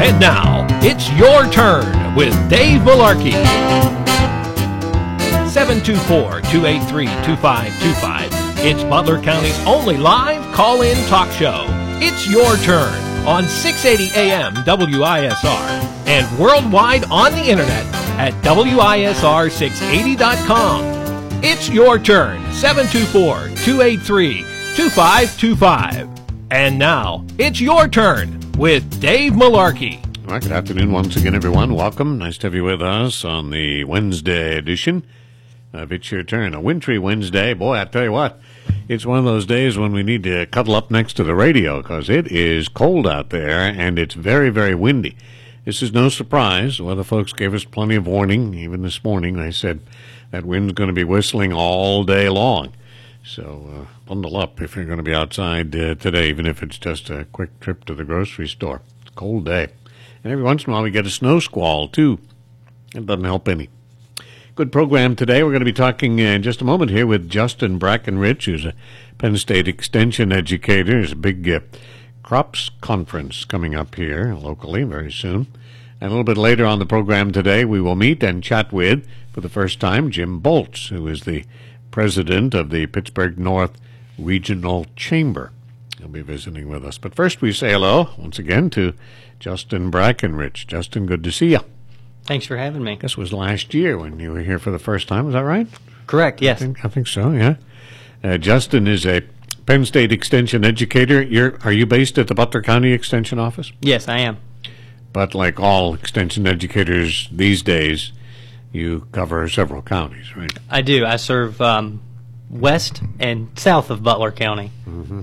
And now, it's your turn with Dave Malarkey. 724-283-2525. It's Butler County's only live call-in talk show. It's your turn on 680 AM WISR and worldwide on the internet at WISR680.com. It's your turn, 724-283-2525. And now, it's your turn with Dave Malarkey. All right, good afternoon once again, everyone. Welcome. Nice to have you with us on the Wednesday edition of It's Your Turn. A wintry Wednesday. Boy, I tell you what, it's one of those days when we need to cuddle up next to the radio because it is cold out there and it's very, very windy. This is no surprise. The weather folks gave us plenty of warning. Even this morning, they said that wind's going to be whistling all day long. So bundle up if you're going to be outside today, even if it's just a quick trip to the grocery store. It's a cold day. And every once in a while we get a snow squall, too. It doesn't help any. Good program today. We're going to be talking in just a moment here with Justin Brackenridge, who's a Penn State Extension educator. There's a big crops conference coming up here locally very soon. And a little bit later on the program today, we will meet and chat with, for the first time, Jim Bolts, who is the president of the Pittsburgh North Regional Chamber. He'll be visiting with us. But first we say hello, once again, to Justin Brackenridge. Justin, good to see you. Thanks for having me. This was last year when you were here for the first time. Is that right? Correct, yes. I think so, yeah. Justin is a Penn State Extension educator. Are you based at the Butler County Extension office? Yes, I am. But like all Extension educators these days, you cover several counties, right? I do. I serve west and south of Butler County. Mm-hmm.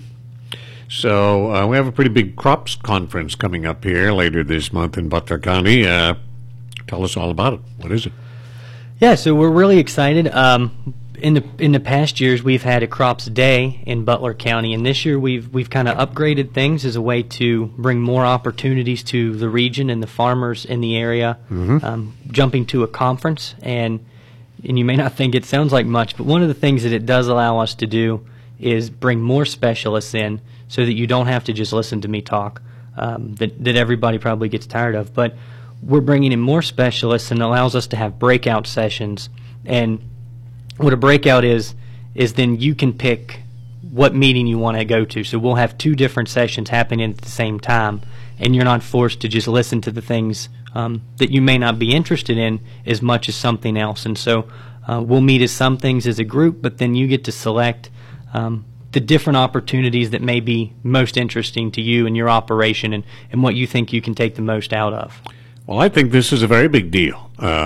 So we have a pretty big crops conference coming up here later this month in Butler County. Tell us all about it. What is it? Yeah, so we're really excited. In the past years, we've had a crops day in Butler County, and this year we've kind of upgraded things as a way to bring more opportunities to the region and the farmers in the area. Jumping to a conference, and you may not think it sounds like much, but one of the things that it does allow us to do is bring more specialists in, so that you don't have to just listen to me talk. That everybody probably gets tired of, but we're bringing in more specialists, and it allows us to have breakout sessions. And what a breakout is then you can pick what meeting you want to go to. So we'll have two different sessions happening at the same time, and you're not forced to just listen to the things that you may not be interested in as much as something else. And so we'll meet as some things as a group, but then you get to select the different opportunities that may be most interesting to you and your operation, and what you think you can take the most out of. Well, I think this is a very big deal.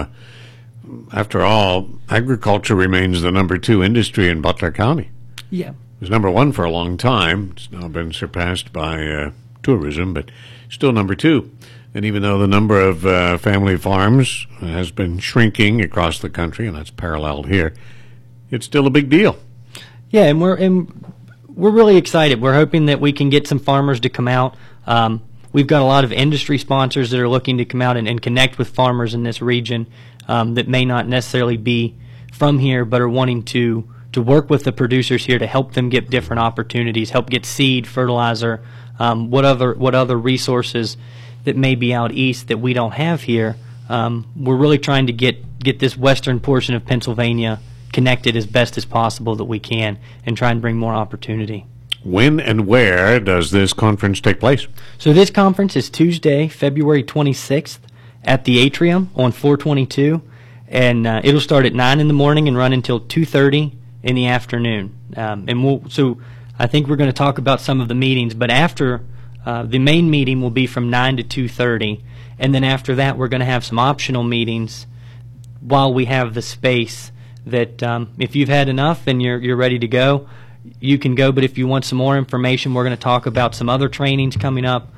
After all, agriculture remains the number 2 industry in Butler County. Yeah. It was number 1 for a long time. It's now been surpassed by tourism, but still number 2. And even though the number of family farms has been shrinking across the country, and that's paralleled here, it's still a big deal. Yeah, and we're really excited. We're hoping that we can get some farmers to come out. We've got a lot of industry sponsors that are looking to come out and connect with farmers in this region that may not necessarily be from here, but are wanting to work with the producers here to help them get different opportunities, help get seed, fertilizer, what other resources that may be out east that we don't have here. We're really trying to get this western portion of Pennsylvania connected as best as possible that we can, and try and bring more opportunity. When and where does this conference take place? So this conference is Tuesday, February 26th at the Atrium on 422, and it'll start at 9 in the morning and run until 2:30 in the afternoon. So I think we're going to talk about some of the meetings, but after the main meeting will be from 9 to 2:30, and then after that we're going to have some optional meetings while we have the space that if you've had enough and you're ready to go, you can go. But if you want some more information, we're going to talk about some other trainings coming up.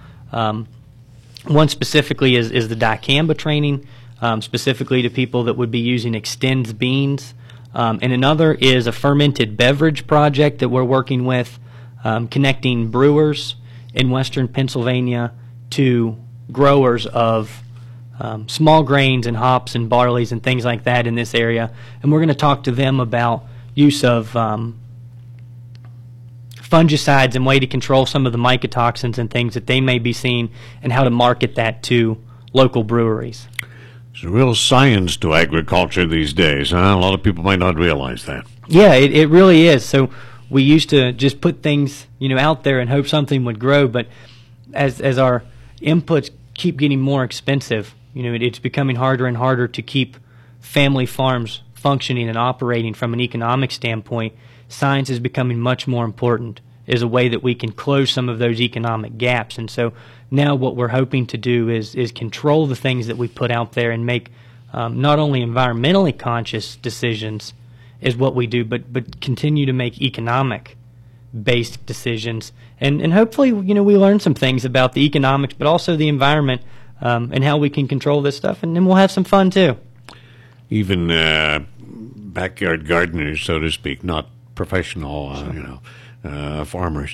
One specifically is the dicamba training, specifically to people that would be using Extends beans. And another is a fermented beverage project that we're working with, connecting brewers in western Pennsylvania to growers of small grains and hops and barleys and things like that in this area. And we're going to talk to them about use of fungicides and way to control some of the mycotoxins and things that they may be seeing, and how to market that to local breweries. There's a real science to agriculture these days, huh? A lot of people might not realize that. Yeah, it really is. So we used to just put things, out there and hope something would grow, but as our inputs keep getting more expensive, it's becoming harder and harder to keep family farms functioning and operating from an economic standpoint. Science is becoming much more important as a way that we can close some of those economic gaps. And so now what we're hoping to do is control the things that we put out there and make not only environmentally conscious decisions is what we do, but continue to make economic-based decisions. And hopefully, we learn some things about the economics, but also the environment and how we can control this stuff, and then we'll have some fun too. Even backyard gardeners, so to speak, not professional, farmers,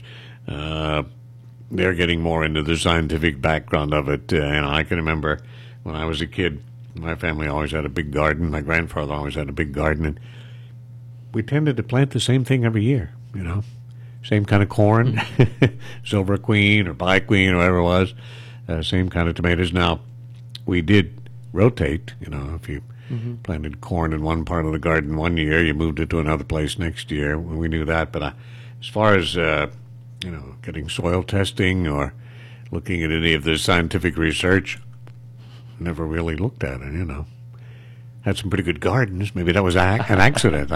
they're getting more into the scientific background of it. And I can remember when I was a kid, my family always had a big garden. My grandfather always had a big garden, and we tended to plant the same thing every year, same kind of corn, Silver Queen or Pie Queen or whatever it was, same kind of tomatoes. Now, we did rotate, if you planted corn in one part of the garden one year, you moved it to another place next year. We knew that, but as far as, getting soil testing or looking at any of the scientific research, never really looked at it, Had some pretty good gardens. Maybe that was an accident.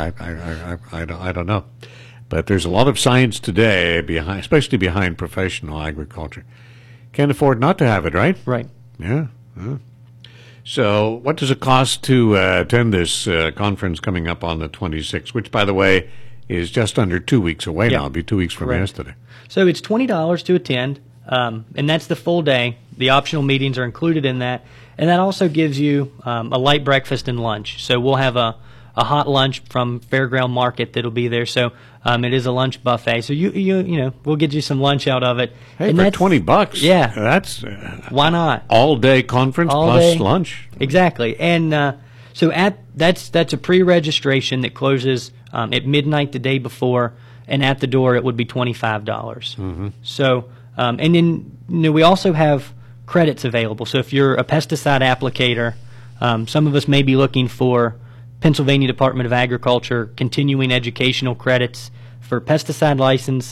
I don't know. But there's a lot of science today, especially behind professional agriculture. Can't afford not to have it, right? Right. Yeah. So what does it cost to attend this conference coming up on the 26th, which, by the way, is just under 2 weeks away now. It'll be 2 weeks from yesterday. So it's $20 to attend, and that's the full day. The optional meetings are included in that. And that also gives you a light breakfast and lunch. So we'll have a hot lunch from Fairground Market that'll be there. So it is a lunch buffet. So we'll get you some lunch out of it. Hey, and for $20, yeah, that's why not? All day conference plus lunch. Exactly. And so that's a pre-registration that closes at midnight the day before, and at the door it would be $25. Mm-hmm. So and then we also have credits available. So if you're a pesticide applicator, some of us may be looking for Pennsylvania Department of Agriculture continuing educational credits for pesticide license.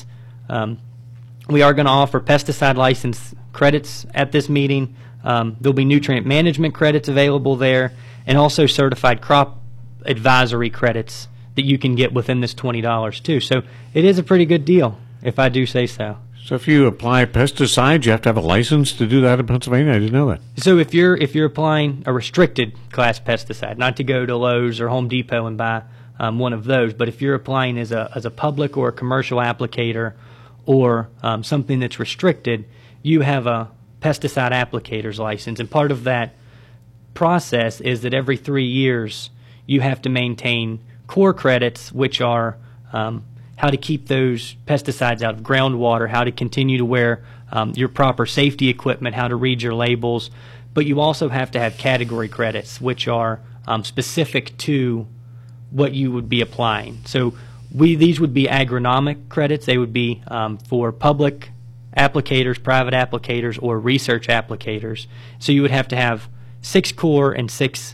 We are going to offer pesticide license credits at this meeting. There'll be nutrient management credits available there, and also certified crop advisory credits that you can get within this $20 too. So it is a pretty good deal, if I do say so. So if you apply pesticides, you have to have a license to do that in Pennsylvania? I didn't know that. So if you're applying a restricted class pesticide, not to go to Lowe's or Home Depot and buy one of those, but if you're applying as a public or a commercial applicator or something that's restricted, you have a pesticide applicator's license. And part of that process is that every 3 years you have to maintain core credits, which are how to keep those pesticides out of groundwater, how to continue to wear your proper safety equipment, how to read your labels. But you also have to have category credits, which are specific to what you would be applying. So these would be agronomic credits. They would be for public applicators, private applicators, or research applicators. So you would have to have 6 core and 6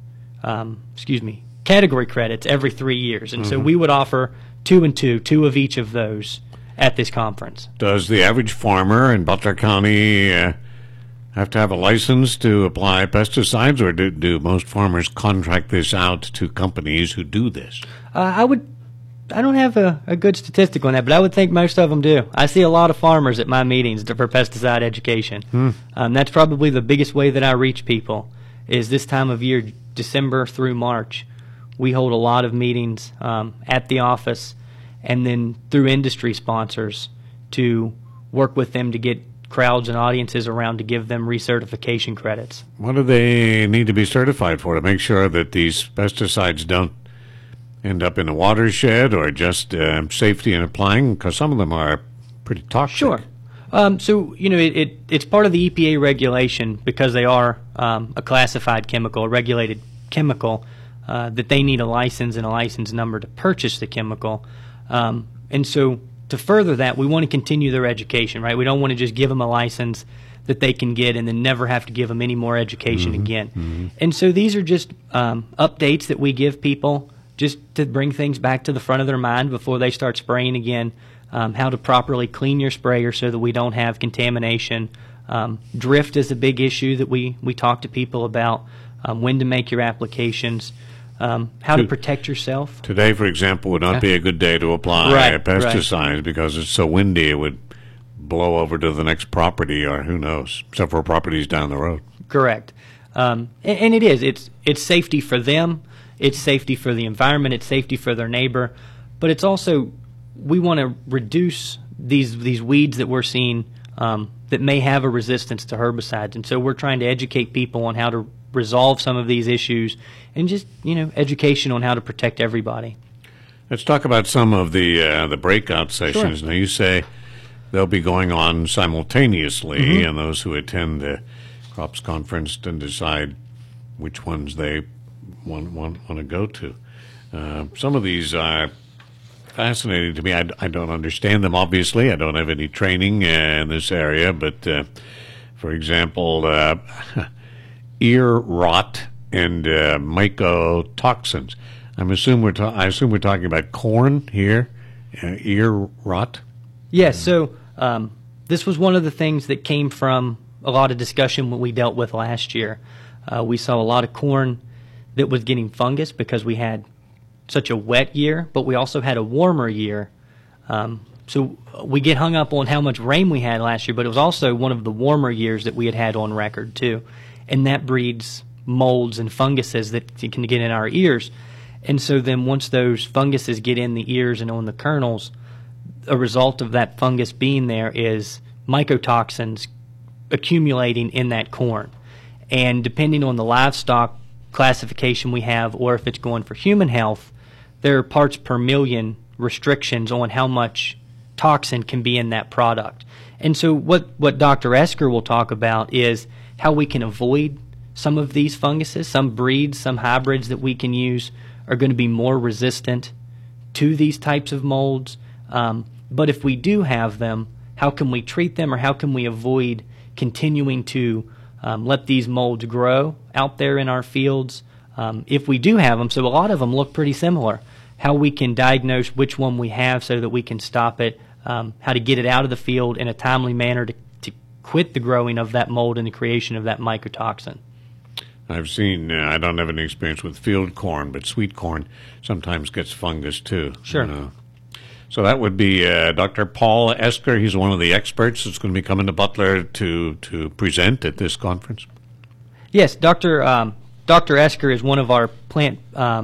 category credits every 3 years. And so we would offer 2 and 2 of each of those at this conference. Does the average farmer in Butler County have to have a license to apply pesticides, or do most farmers contract this out to companies who do this? I don't have a good statistic on that, but I would think most of them do. I see a lot of farmers at my meetings for pesticide education. That's probably the biggest way that I reach people is this time of year, December through March. We hold a lot of meetings at the office and then through industry sponsors to work with them to get crowds and audiences around to give them recertification credits. What do they need to be certified for to make sure that these pesticides don't end up in a watershed, or just safety in applying? Because some of them are pretty toxic. Sure. So, it's part of the EPA regulation because they are a classified chemical, a regulated chemical, that they need a license and a license number to purchase the chemical. And so to further that, we want to continue their education, right? We don't want to just give them a license that they can get and then never have to give them any more education again. And so these are just updates that we give people just to bring things back to the front of their mind before they start spraying again, how to properly clean your sprayer so that we don't have contamination. Drift is a big issue that we talk to people about, when to make your applications, how to protect yourself. Today, for example, would not be a good day to apply pesticides because it's so windy it would blow over to the next property, or who knows, several properties down the road. Correct. And it is. It's safety for them. It's safety for the environment. It's safety for their neighbor. But it's also, we want to reduce these weeds that we're seeing that may have a resistance to herbicides. And so we're trying to educate people on how to resolve some of these issues and just, education on how to protect everybody. Let's talk about some of the breakout sessions. Sure. Now, you say they'll be going on simultaneously, and those who attend the crops conference can decide which ones they want to go to. Some of these are fascinating to me. I don't understand them, obviously. I don't have any training in this area, but for example, ear rot and mycotoxins. I assume we're talking about corn here, ear rot. Yes. So this was one of the things that came from a lot of discussion when we dealt with last year. We saw a lot of corn that was getting fungus because we had such a wet year, but we also had a warmer year. So we get hung up on how much rain we had last year, but it was also one of the warmer years that we had on record too. And that breeds molds and funguses that can get in our ears. And so then once those funguses get in the ears and on the kernels, a result of that fungus being there is mycotoxins accumulating in that corn. And depending on the livestock classification we have, or if it's going for human health, there are parts per million restrictions on how much toxin can be in that product. And so what Dr. Esker will talk about is how we can avoid some of these funguses. Some breeds, some hybrids that we can use are going to be more resistant to these types of molds. But if we do have them, how can we treat them, or how can we avoid continuing to let these molds grow out there in our fields if we do have them? So a lot of them look pretty similar. How we can diagnose which one we have so that we can stop it, how to get it out of the field in a timely manner to quit the growing of that mold and the creation of that mycotoxin. I've seen, I don't have any experience with field corn, but sweet corn sometimes gets fungus too. Sure. So that would be Dr. Paul Esker. He's one of the experts that's going to be coming to Butler to present at this conference. Yes, Dr. Esker is one of our plant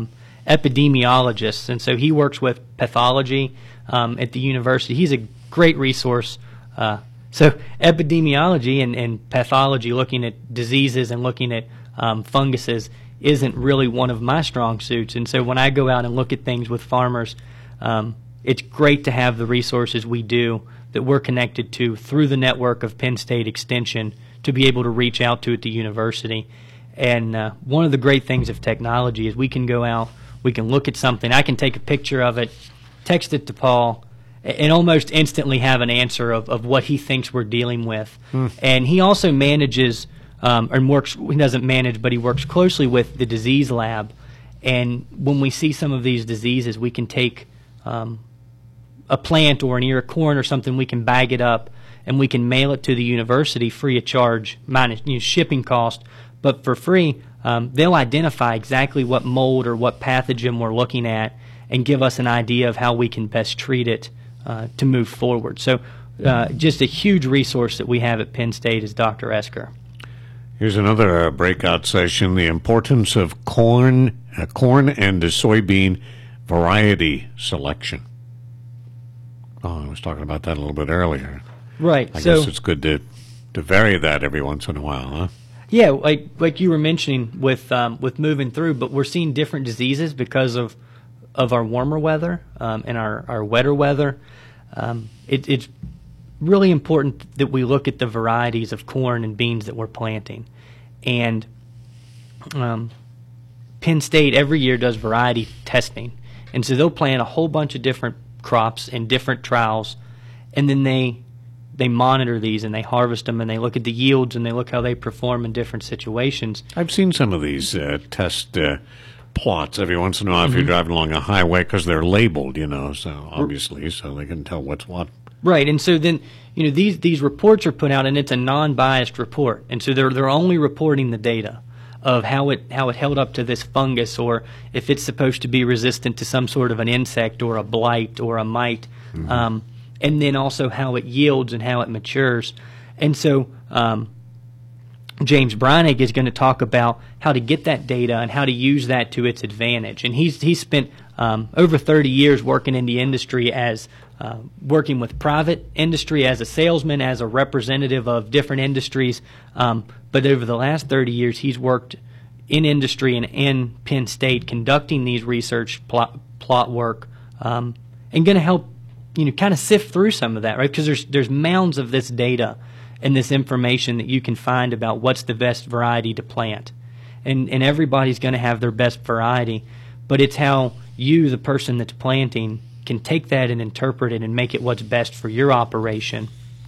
epidemiologists, and so he works with pathology at the university. He's a great resource. So epidemiology and pathology, looking at diseases and looking at funguses, isn't really one of my strong suits. And so when I go out and look at things with farmers, it's great to have the resources we do that we're connected to through the network of Penn State Extension to be able to reach out to at the university. And one of the great things of technology is we can go out, we can look at something, I can take a picture of it, text it to Paul, and almost instantly have an answer of what he thinks we're dealing with. And he also manages, and works, he doesn't manage, but he works closely with the disease lab. And when we see some of these diseases, we can take a plant or an ear of corn or something, we can bag it up and we can mail it to the university free of charge, minus shipping cost, but for free. They'll identify exactly what mold or what pathogen we're looking at and give us an idea of how we can best treat it to move forward. So just a huge resource that we have at Penn State is Dr. Esker. Here's another breakout session, the importance of corn and soybean variety selection. Oh, I was talking about that a little bit earlier. Right. I guess it's good to vary that every once in a while, huh? Yeah, like you were mentioning with moving through, but we're seeing different diseases because of our warmer weather and our wetter weather. It's really important that we look at the varieties of corn and beans that we're planting. And Penn State every year does variety testing. And so they'll plant a whole bunch of different crops in different trials, and then they monitor these and they harvest them and they look at the yields and they look how they perform in different situations. I've seen some of these test plots every once in a while if you're driving along a highway, because they're labeled, so obviously, so they can tell what's what. Right, and so then these reports are put out, and it's a non-biased report, and so they're only reporting the data of how it held up to this fungus, or if it's supposed to be resistant to some sort of an insect or a blight or a mite, and then also how it yields and how it matures. And so James Breinig is going to talk about how to get that data and how to use that to its advantage. And he's spent over 30 years working in the industry as working with private industry as a salesman, as a representative of different industries. But over the last 30 years, he's worked in industry and in Penn State conducting these research plot work, and going to help kind of sift through some of that, right? Because there's mounds of this data and this information that you can find about what's the best variety to plant. And everybody's going to have their best variety, but it's how you, the person that's planting, can take that and interpret it and make it what's best for your operation.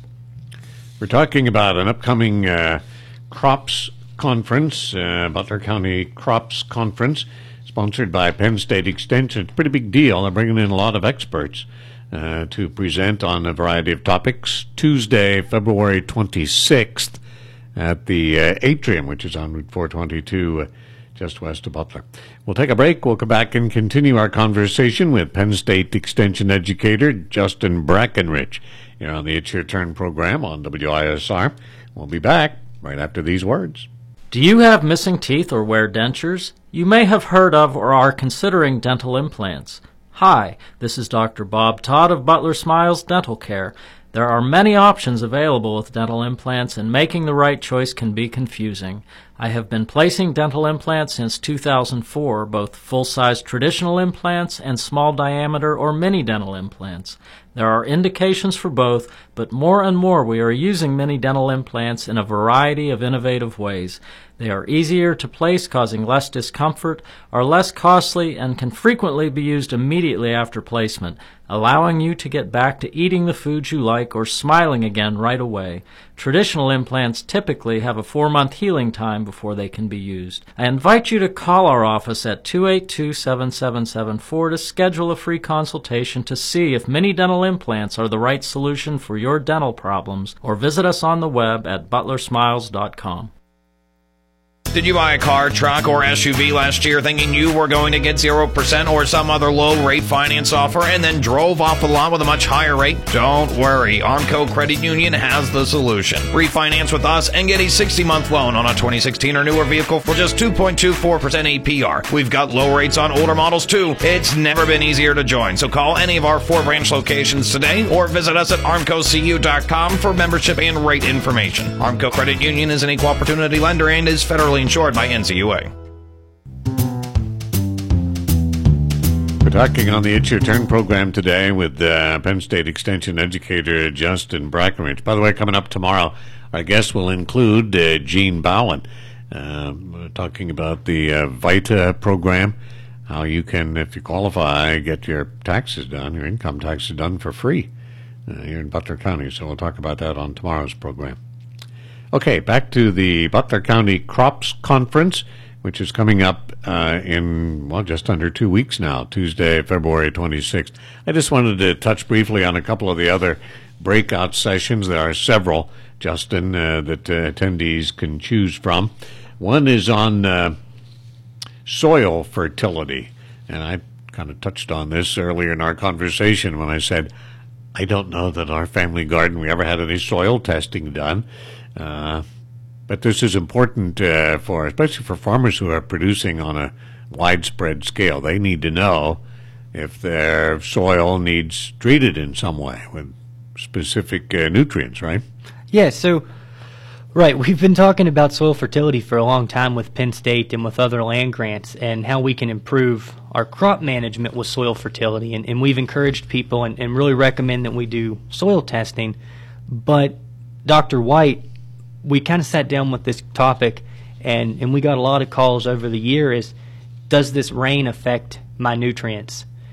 We're talking about an upcoming crops conference, Butler County Crops Conference, sponsored by Penn State Extension. It's a pretty big deal. They're bringing in a lot of experts to present on a variety of topics. Tuesday, February 26th at the Atrium, which is on Route 422, just west of Butler. We'll take a break. We'll come back and continue our conversation with Penn State Extension educator Justin Brackenridge here on the It's Your Turn program on WISR. We'll be back right after these words. Do you have missing teeth or wear dentures? You may have heard of or are considering dental implants. Hi, this is Dr. Bob Todd of Butler Smiles Dental Care. There are many options available with dental implants, and making the right choice can be confusing. I have been placing dental implants since 2004, both full-size traditional implants and small diameter or mini dental implants. There are indications for both, but more and more we are using mini dental implants in a variety of innovative ways. They are easier to place, causing less discomfort, are less costly, and can frequently be used immediately after placement, allowing you to get back to eating the foods you like or smiling again right away. Traditional implants typically have a 4-month healing time before they can be used. I invite you to call our office at 282-7774 to schedule a free consultation to see if mini dental implants are the right solution for your dental problems, or visit us on the web at butlersmiles.com. Did you buy a car, truck, or SUV last year thinking you were going to get 0% or some other low-rate finance offer and then drove off the lot with a much higher rate? Don't worry. Armco Credit Union has the solution. Refinance with us and get a 60-month loan on a 2016 or newer vehicle for just 2.24% APR. We've got low rates on older models, too. It's never been easier to join, so call any of our 4 branch locations today or visit us at armcocu.com for membership and rate information. Armco Credit Union is an equal opportunity lender and is federally insured by NCUA. We're talking on the It's Your Turn program today with Penn State Extension educator Justin Brackenridge. By the way, coming up tomorrow, our guest will include Gene Bowen. We're talking about the VITA program, how you can, if you qualify, get your taxes done, your income taxes done for free here in Butler County. So we'll talk about that on tomorrow's program. Okay, back to the Butler County Crops Conference, which is coming up in, just under 2 weeks now, Tuesday, February 26th. I just wanted to touch briefly on a couple of the other breakout sessions. There are several, Justin, that attendees can choose from. One is on soil fertility, and I kind of touched on this earlier in our conversation when I said, I don't know that our family garden we ever had any soil testing done. But this is important especially for farmers who are producing on a widespread scale. They need to know if their soil needs treated in some way with specific nutrients, right? Yeah, so, right, we've been talking about soil fertility for a long time with Penn State and with other land grants and how we can improve our crop management with soil fertility. And we've encouraged people and really recommend that we do soil testing. But Dr. White, we kind of sat down with this topic, and we got a lot of calls over the year is, does this rain affect my nutrients?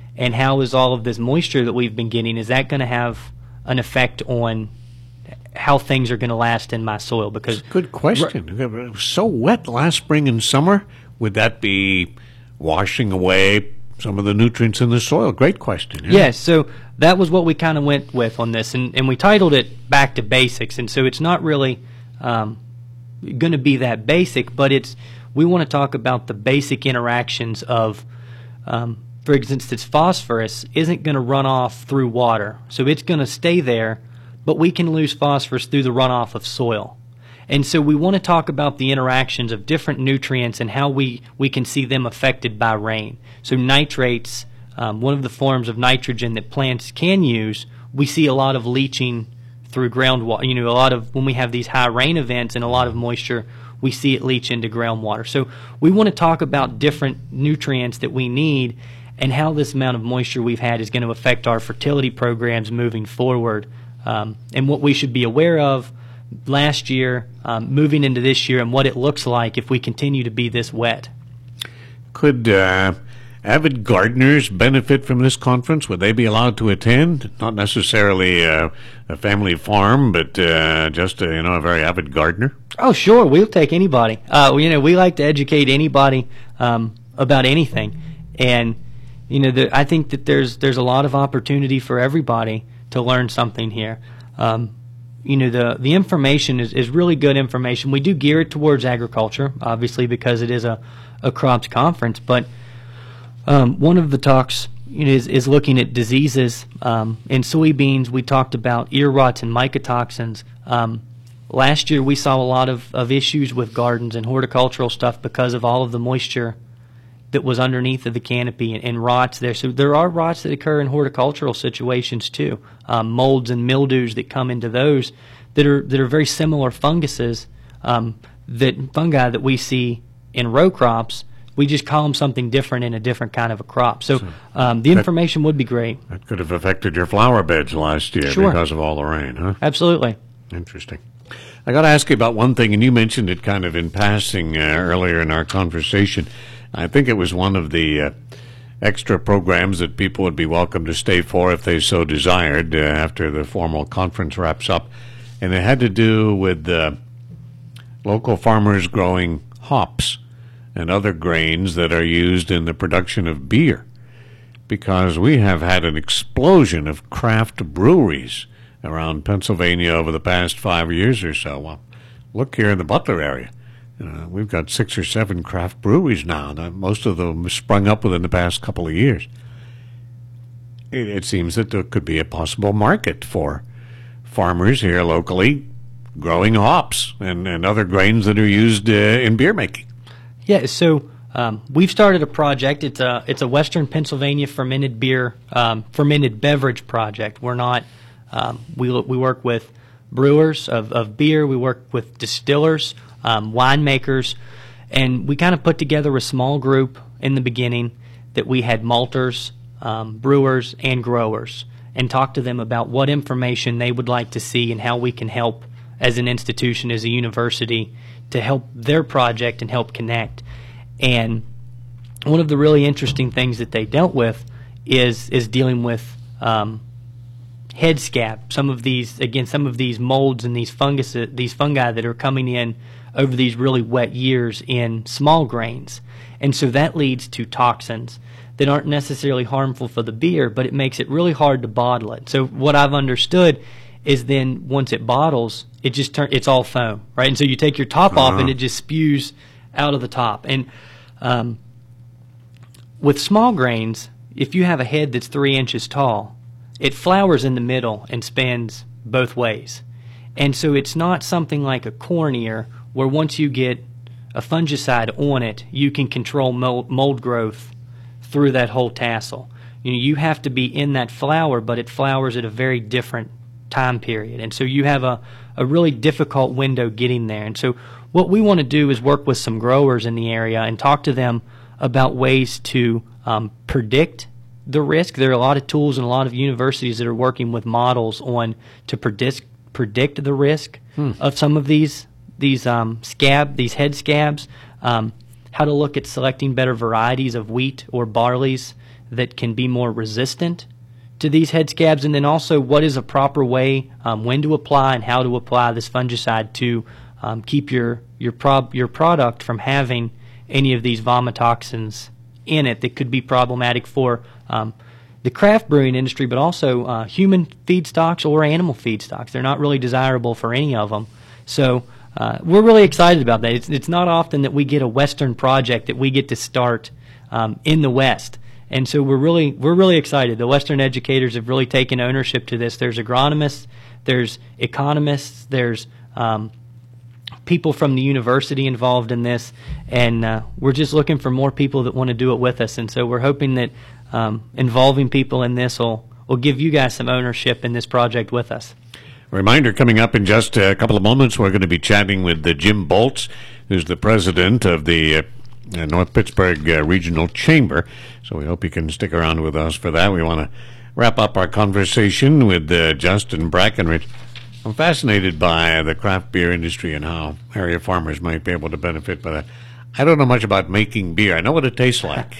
and how is all of this moisture that we've been getting, is that going to have an effect on how things are going to last in my soil? Because good question. It was so wet last spring and summer. Would that be washing away some of the nutrients in the soil? Great question. Yeah. Yes, so that was what we kind of went with on this, and we titled it Back to Basics, and so it's not really going to be that basic, but we want to talk about the basic interactions of, for instance, phosphorus isn't going to run off through water, so it's going to stay there, but we can lose phosphorus through the runoff of soil. And so we want to talk about the interactions of different nutrients and how we can see them affected by rain. So nitrates, one of the forms of nitrogen that plants can use, we see a lot of leaching through groundwater. You know, a lot of when we have these high rain events and a lot of moisture, we see it leach into groundwater. So we want to talk about different nutrients that we need and how this amount of moisture we've had is going to affect our fertility programs moving forward, and what we should be aware of last year, moving into this year, and what it looks like if we continue to be this wet. Could avid gardeners benefit from this conference? Would they be allowed to attend? Not necessarily a family farm, but just a very avid gardener. Oh, sure, we'll take anybody. We like to educate anybody about anything, and I think that there's a lot of opportunity for everybody to learn something here. The information is really good information. We do gear it towards agriculture, obviously, because it is a crops conference. But one of the talks is looking at diseases. In soybeans, we talked about ear rots and mycotoxins. Last year, we saw a lot of issues with gardens and horticultural stuff because of all of the moisture that was underneath of the canopy and rots there. So there are rots that occur in horticultural situations too. Molds and mildews that come into those that are very similar funguses, fungi that we see in row crops. We just call them something different in a different kind of a crop. So the information would be great. That could have affected your flower beds last year because of all the rain, huh? Absolutely. Interesting. I got to ask you about one thing, and you mentioned it kind of in passing earlier in our conversation. I think it was one of the extra programs that people would be welcome to stay for if they so desired after the formal conference wraps up. And it had to do with local farmers growing hops and other grains that are used in the production of beer. Because we have had an explosion of craft breweries around Pennsylvania over the past 5 years or so. Well, look here in the Butler area. We've got 6 or 7 craft breweries now. Most of them sprung up within the past couple of years. It seems that there could be a possible market for farmers here locally growing hops and other grains that are used in beer making. Yeah, so we've started a project. It's a Western Pennsylvania fermented beverage project. We're not we work with brewers of beer. We work with distillers, winemakers, and we kind of put together a small group in the beginning that we had malters, brewers, and growers, and talked to them about what information they would like to see and how we can help as an institution, as a university, to help their project and help connect. And one of the really interesting things that they dealt with is dealing with head scab. Some of these molds and these fungi that are coming in over these really wet years in small grains. And so that leads to toxins that aren't necessarily harmful for the beer, but it makes it really hard to bottle it. So what I've understood is then once it bottles, it's all foam, right? And so you take your top off and it just spews out of the top. And with small grains, if you have a head that's 3 inches tall, it flowers in the middle and spans both ways. And so it's not something like a corn ear where once you get a fungicide on it, you can control mold growth through that whole tassel. You have to be in that flower, but it flowers at a very different time period. And so you have a really difficult window getting there. And so what we want to do is work with some growers in the area and talk to them about ways to predict the risk. There are a lot of tools and a lot of universities that are working with models to predict the risk of some of these head scabs, how to look at selecting better varieties of wheat or barleys that can be more resistant to these head scabs, and then also what is a proper way when to apply and how to apply this fungicide to keep your product from having any of these vomitoxins in it that could be problematic for the craft brewing industry, but also human feedstocks or animal feedstocks. They're not really desirable for any of them. So we're really excited about that. It's not often that we get a Western project that we get to start in the West. And so we're really excited. The Western educators have really taken ownership to this. There's agronomists, there's economists, there's people from the university involved in this, and we're just looking for more people that want to do it with us. And so we're hoping that involving people in this will give you guys some ownership in this project with us. Reminder, coming up in just a couple of moments, we're going to be chatting with Jim Bolts, who's the president of the North Pittsburgh Regional Chamber. So we hope you can stick around with us for that. We want to wrap up our conversation with Justin Brackenridge. I'm fascinated by the craft beer industry and how area farmers might be able to benefit by that. I don't know much about making beer. I know what it tastes like.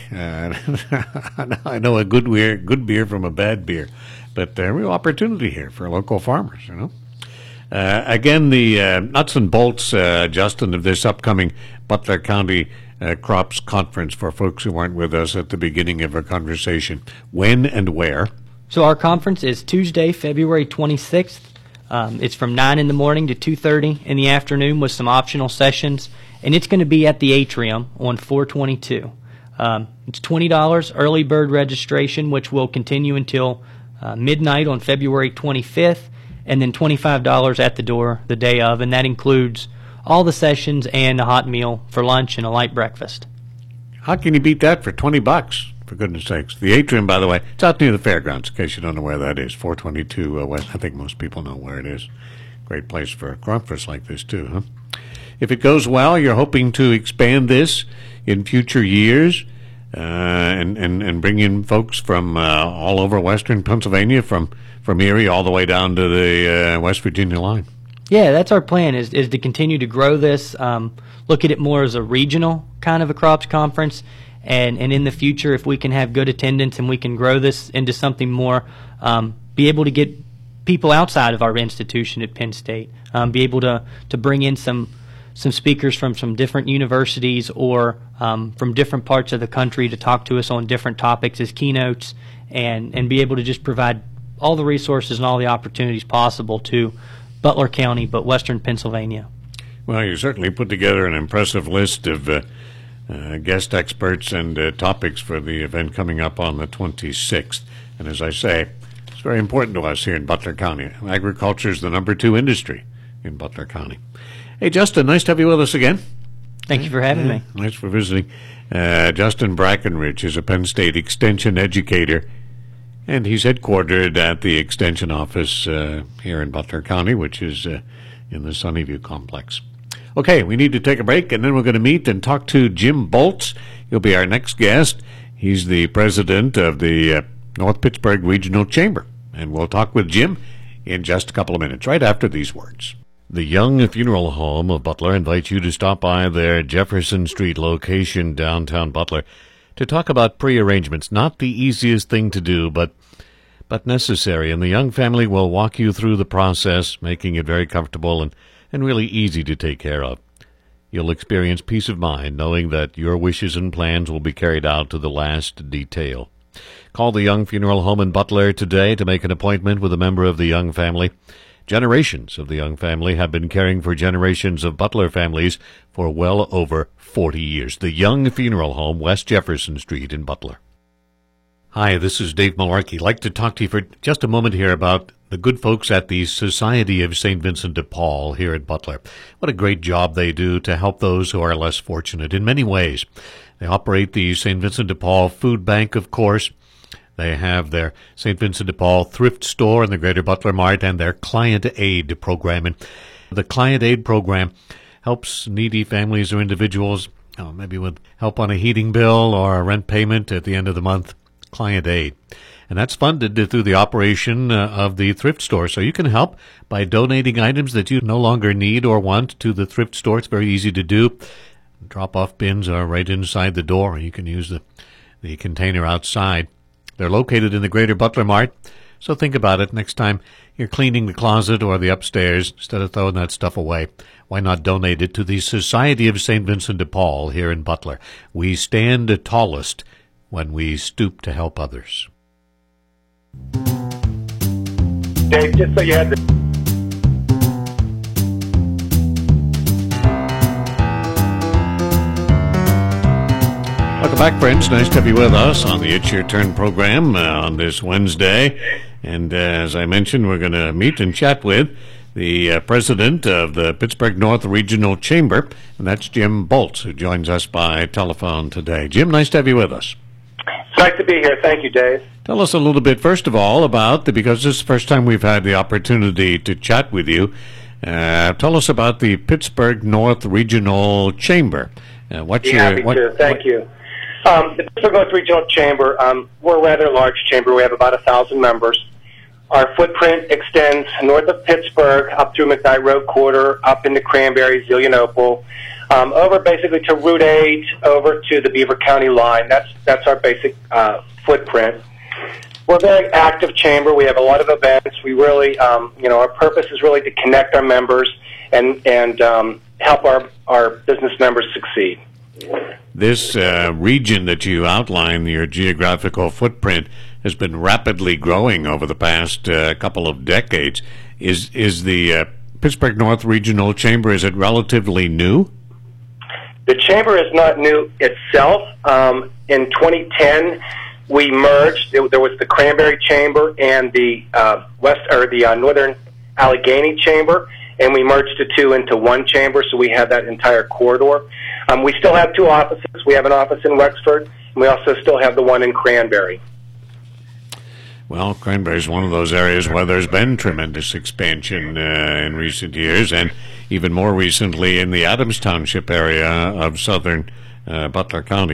I know a good beer from a bad beer. But a real opportunity here for local farmers, you know. Again, the nuts and bolts, Justin, of this upcoming Butler County Crops Conference for folks who weren't with us at the beginning of our conversation. When and where? So our conference is Tuesday, February 26th. It's from 9 in the morning to 2:30 in the afternoon with some optional sessions, and it's going to be at the Atrium on 422. It's $20 early bird registration, which will continue until midnight on February 25th, and then $25 at the door the day of, and that includes all the sessions and a hot meal for lunch and a light breakfast. How can you beat that for $20, for goodness sakes? The Atrium, by the way, it's out near the fairgrounds, in case you don't know where that is, 422 West. I think most people know where it is. Great place for a conference like this, too, huh? If it goes well, you're hoping to expand this in future years and bring in folks from all over western Pennsylvania, from Erie all the way down to the West Virginia line. Yeah, that's our plan, is to continue to grow this, look at it more as a regional kind of a crops conference, and in the future, if we can have good attendance and we can grow this into something more, be able to get people outside of our institution at Penn State, be able to bring in some speakers from some different universities or from different parts of the country to talk to us on different topics as keynotes, and be able to just provide all the resources and all the opportunities possible to Butler County, but western Pennsylvania. Well, you certainly put together an impressive list of guest experts and topics for the event coming up on the 26th. And as I say, it's very important to us here in Butler County. Agriculture is the number 2 industry in Butler County. Hey, Justin, nice to have you with us again. Thank you for having me. Thanks for visiting. Justin Brackenridge is a Penn State Extension educator, and he's headquartered at the Extension office here in Butler County, which is in the Sunnyview complex. Okay, we need to take a break, and then we're going to meet and talk to Jim Bolts. He'll be our next guest. He's the president of the North Pittsburgh Regional Chamber, and we'll talk with Jim in just a couple of minutes, right after these words. The Young Funeral Home of Butler invites you to stop by their Jefferson Street location downtown Butler to talk about pre-arrangements. Not the easiest thing to do, but necessary, and the Young family will walk you through the process, making it very comfortable and really easy to take care of. You'll experience peace of mind knowing that your wishes and plans will be carried out to the last detail. Call the Young Funeral Home in Butler today to make an appointment with a member of the Young family. Generations of the Young family have been caring for generations of Butler families for well over 40 years. The Young Funeral Home, West Jefferson Street in Butler. Hi, this is Dave Malarkey. I'd like to talk to you for just a moment here about the good folks at the Society of St. Vincent de Paul here in Butler. What a great job they do to help those who are less fortunate in many ways. They operate the St. Vincent de Paul Food Bank, of course. They have their St. Vincent de Paul thrift store in the Greater Butler Mart and their Client Aid program. And the Client Aid program helps needy families or individuals, maybe with help on a heating bill or a rent payment at the end of the month. Client Aid. And that's funded through the operation of the thrift store. So you can help by donating items that you no longer need or want to the thrift store. It's very easy to do. Drop-off bins are right inside the door. You can use the container outside. They're located in the Greater Butler Mart. So think about it next time you're cleaning the closet or the upstairs. Instead of throwing that stuff away, why not donate it to the Society of St. Vincent de Paul here in Butler? We stand tallest when we stoop to help others. Dave, just so you had the... Welcome back, friends. Nice to have you with us on the It's Your Turn program on this Wednesday. And as I mentioned, we're going to meet and chat with the president of the Pittsburgh North Regional Chamber, and that's Jim Bolts, who joins us by telephone today. Jim, nice to have you with us. It's nice to be here. Thank you, Dave. Tell us a little bit, first of all, about, because this is the first time we've had the opportunity to chat with you, tell us about the Pittsburgh North Regional Chamber. Thank you. The Pittsburgh North Regional Chamber, we're a rather large chamber. We have about 1,000 members. Our footprint extends north of Pittsburgh, up through McKnight Road Quarter, up into Cranberry, Zelienople, over basically to Route 8, over to the Beaver County line. That's our basic footprint. We're a very active chamber. We have a lot of events. We really, our purpose is really to connect our members and help our business members succeed. This region that you outline, your geographical footprint, has been rapidly growing over the past couple of decades. Is the Pittsburgh North Regional Chamber, is it relatively new? The chamber is not new itself. In 2010, we merged. There was the Cranberry Chamber and the Northern Allegheny Chamber, and we merged the two into one chamber, so we had that entire corridor. We still have two offices. We have an office in Wexford, and we also still have the one in Cranberry. Well, Cranberry is one of those areas where there's been tremendous expansion in recent years, and even more recently in the Adams Township area of southern Butler County.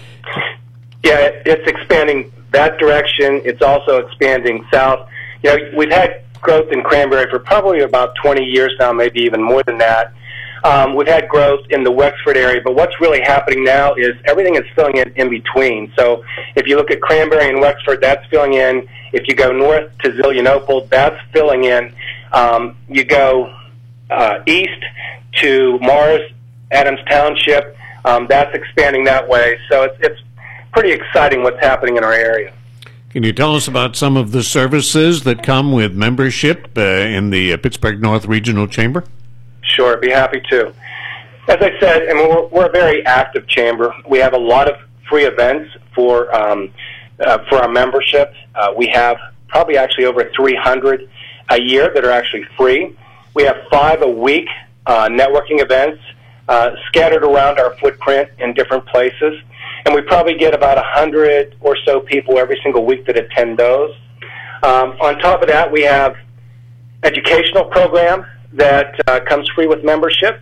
Yeah, it's expanding that direction. It's also expanding south. We've had growth in Cranberry for probably about 20 years now, maybe even more than that. We've had growth in the Wexford area, but what's really happening now is everything is filling in between. So if you look at Cranberry and Wexford, that's filling in. If you go north to Zelienople, that's filling in. You go east to Mars, Adams Township, that's expanding that way. So it's pretty exciting what's happening in our area. Can you tell us about some of the services that come with membership in the Pittsburgh North Regional Chamber? Sure, I'd be happy to. As I said, we're a very active chamber. We have a lot of free events for our membership. We have probably actually over 300 a year that are actually free. We have 5 a week networking events scattered around our footprint in different places. And we probably get about 100 or so people every single week that attend those. On top of that, we have educational program that comes free with membership.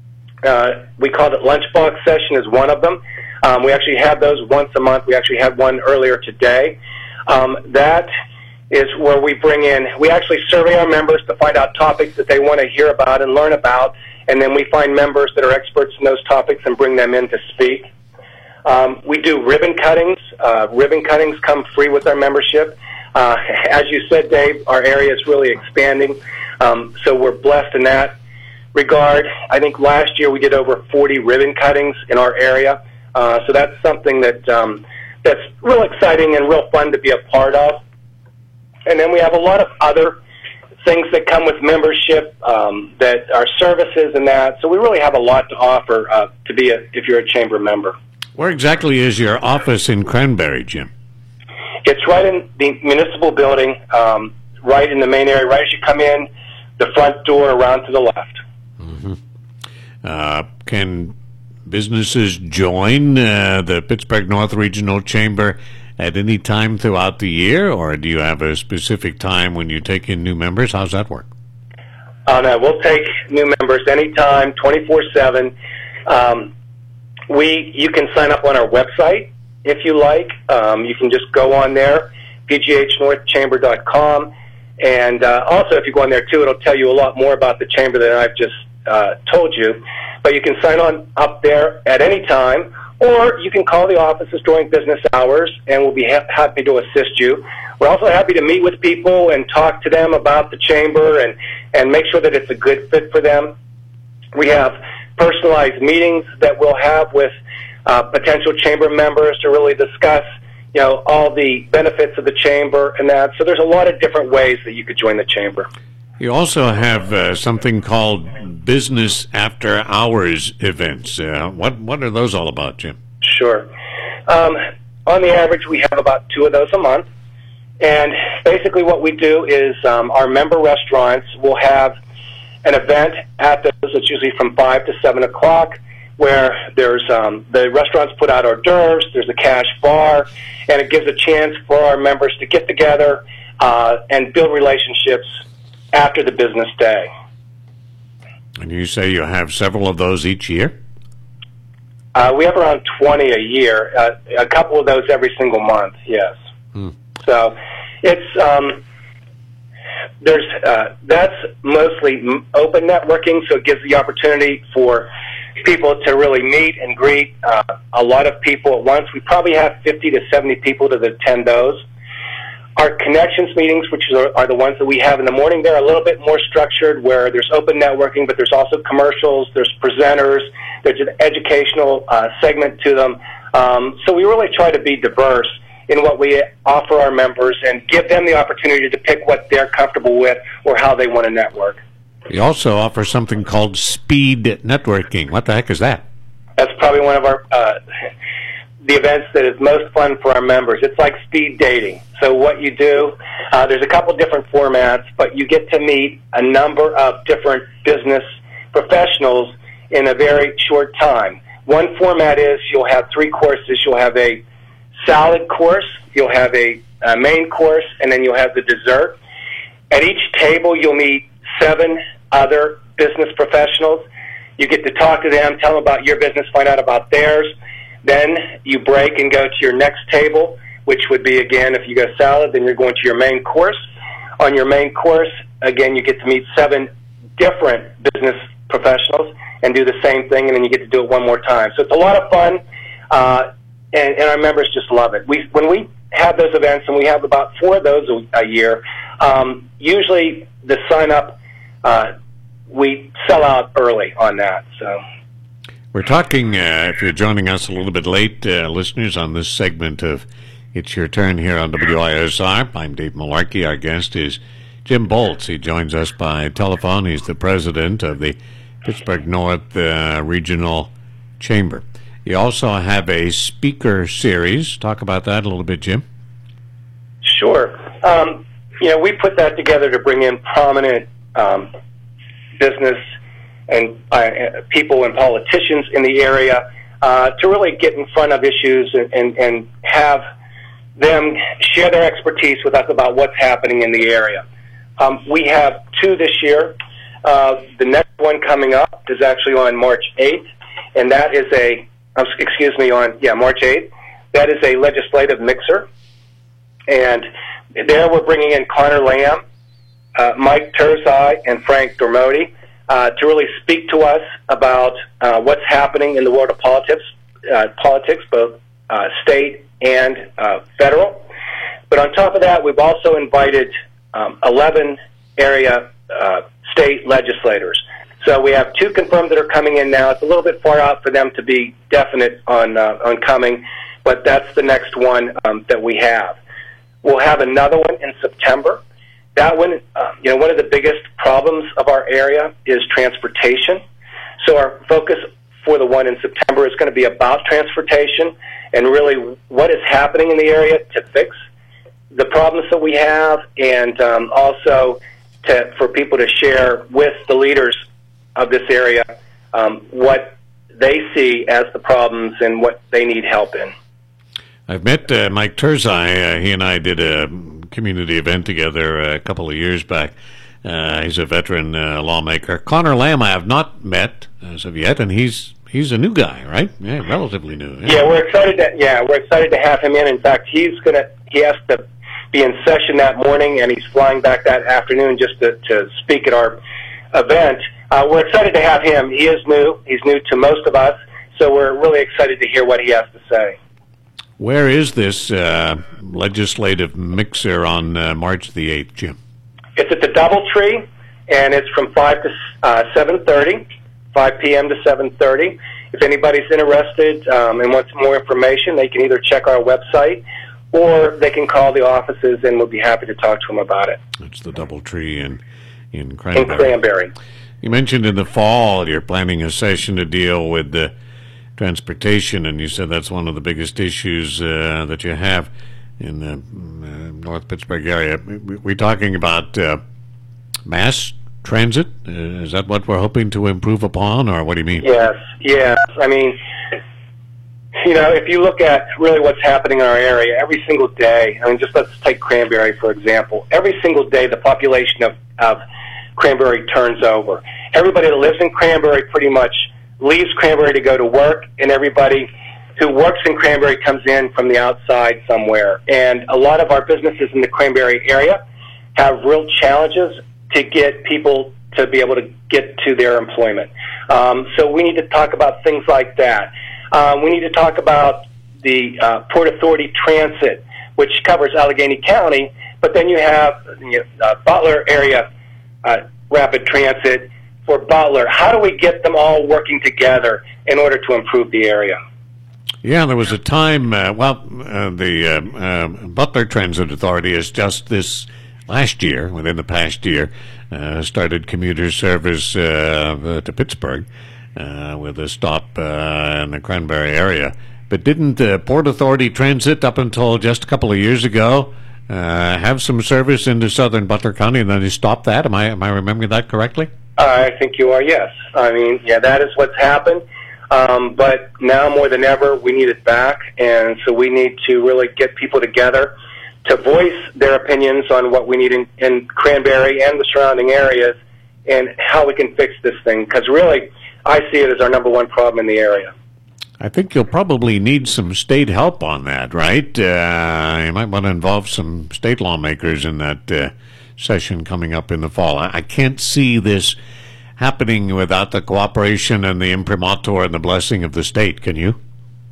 We call it Lunchbox Session is one of them. We actually have those once a month. We actually had one earlier today. That is where we actually survey our members to find out topics that they want to hear about and learn about, and then we find members that are experts in those topics and bring them in to speak. We do ribbon cuttings. Ribbon cuttings come free with our membership. As you said, Dave, our area is really expanding, so we're blessed in that regard. I think last year we did over 40 ribbon cuttings in our area, so that's something that's real exciting and real fun to be a part of. And then we have a lot of other things that come with membership, that are services and that. So we really have a lot to offer if you're a chamber member. Where exactly is your office in Cranberry, Jim? It's right in the municipal building, right in the main area, right as you come in, the front door around to the left. Mm-hmm. Can businesses join the Pittsburgh North Regional Chamber at any time throughout the year, or do you have a specific time when you take in new members? How's that work? No, we'll take new members anytime, 24/7. You can sign up on our website if you like. You can just go on there, pghnorthchamber.com. And also, if you go on there, too, it'll tell you a lot more about the chamber than I've just told you. But you can sign on up there at any time, or you can call the offices during business hours, and we'll be happy to assist you. We're also happy to meet with people and talk to them about the chamber and make sure that it's a good fit for them. We have personalized meetings that we'll have with potential chamber members to really discuss, all the benefits of the chamber and that. So there's a lot of different ways that you could join the chamber. You also have something called Business After Hours events. What are those all about, Jim? Sure. On the average, we have about 2 of those a month. And basically what we do is our member restaurants will have an event at those. It's usually from 5 to 7 o'clock, where there's the restaurants put out hors d'oeuvres, there's a cash bar, and it gives a chance for our members to get together and build relationships after the business day. And you say you have several of those each year? We have around 20 a year, a couple of those every single month, yes. So it's that's mostly open networking, so it gives the opportunity for people to really meet and greet a lot of people at once. We probably have 50 to 70 people to attend those. Our connections meetings, which are the ones that we have in the morning, they're a little bit more structured, where there's open networking, but there's also commercials, there's presenters, there's an educational segment to them. So we really try to be diverse in what we offer our members and give them the opportunity to pick what they're comfortable with or how they want to network. You also offer something called speed networking. What the heck is that? That's probably one of our the events that is most fun for our members. It's like speed dating. So what you do, there's a couple different formats, but you get to meet a number of different business professionals in a very short time. One format is you'll have 3 courses. You'll have a salad course, you'll have a main course, and then you'll have the dessert. At each table, you'll meet 7 other business professionals. You get to talk to them, tell them about your business, find out about theirs. Then you break and go to your next table, which would be, again, if you go salad, then you're going to your main course. On your main course, again, you get to meet 7 different business professionals and do the same thing, and then you get to do it one more time. So it's a lot of fun. And our members just love it. When we have those events, and we have about 4 of those a year, usually the sign-up, we sell out early on that. So we're talking, if you're joining us a little bit late, listeners, on this segment of It's Your Turn here on WISR. I'm Dave Malarkey. Our guest is Jim Bolts. He joins us by telephone. He's the president of the Pittsburgh North Regional Chamber. You also have a speaker series. Talk about that a little bit, Jim. Sure. We put that together to bring in prominent business and people and politicians in the area to really get in front of issues and have them share their expertise with us about what's happening in the area. We have 2 this year. The next one coming up is actually on March 8th, and that is March 8th. That is a legislative mixer. And there we're bringing in Connor Lamb, Mike Terzai, and Frank Dormody to really speak to us about what's happening in the world of politics, both state and federal. But on top of that, we've also invited 11 area state legislators. So we have 2 confirmed that are coming in now. It's a little bit far out for them to be definite on coming, but that's the next one that we have. We'll have another one in September. That one, one of the biggest problems of our area is transportation. So our focus for the one in September is going to be about transportation and really what is happening in the area to fix the problems that we have, and also for people to share with the leaders of this area what they see as the problems and what they need help in. I've met Mike Terzai. He and I did a community event together a couple of years back. He's a veteran lawmaker. Connor Lamb I have not met as of yet, and he's a new guy, right? Yeah, relatively new. Yeah, we're excited to have him in. In fact, he has to be in session that morning, and he's flying back that afternoon just to speak at our event. We're excited to have him. He is new. He's new to most of us, So we're really excited to hear what he has to say. Where is this legislative mixer on March the 8th, Jim? It's at the DoubleTree, and it's from 5 to 7:30, 5 p.m. to 7:30. If anybody's interested and wants more information, they can either check our website or they can call the offices, and we'll be happy to talk to them about it. It's the DoubleTree in Cranberry. In Cranberry. You mentioned in the fall you're planning a session to deal with the transportation, and you said that's one of the biggest issues that you have in the North Pittsburgh area. We're talking about mass transit. Is that what we're hoping to improve upon, or what do you mean? Yes. I mean, if you look at really what's happening in our area every single day, just let's take Cranberry, for example. Every single day, the population of Cranberry turns over. Everybody that lives in Cranberry pretty much leaves Cranberry to go to work, and everybody who works in Cranberry comes in from the outside somewhere. And a lot of our businesses in the Cranberry area have real challenges to get people to be able to get to their employment. So we need to talk about things like that. We need to talk about the Port Authority Transit, which covers Allegheny County, but then you have Butler area rapid transit for Butler. How do we get them all working together in order to improve the area? Yeah, there was a time, the Butler Transit Authority has just within the past year, started commuter service to Pittsburgh with a stop in the Cranberry area. But didn't Port Authority Transit, up until just a couple of years ago, have some service into southern Butler County, and then they stopped that? Am I remembering that correctly? I think you are, yes. That is what's happened. But now more than ever, we need it back, and so we need to really get people together to voice their opinions on what we need in Cranberry and the surrounding areas and how we can fix this thing, because really, I see it as our number one problem in the area. I think you'll probably need some state help on that, right? You might want to involve some state lawmakers in that session coming up in the fall. I can't see this happening without the cooperation and the imprimatur and the blessing of the state. Can you?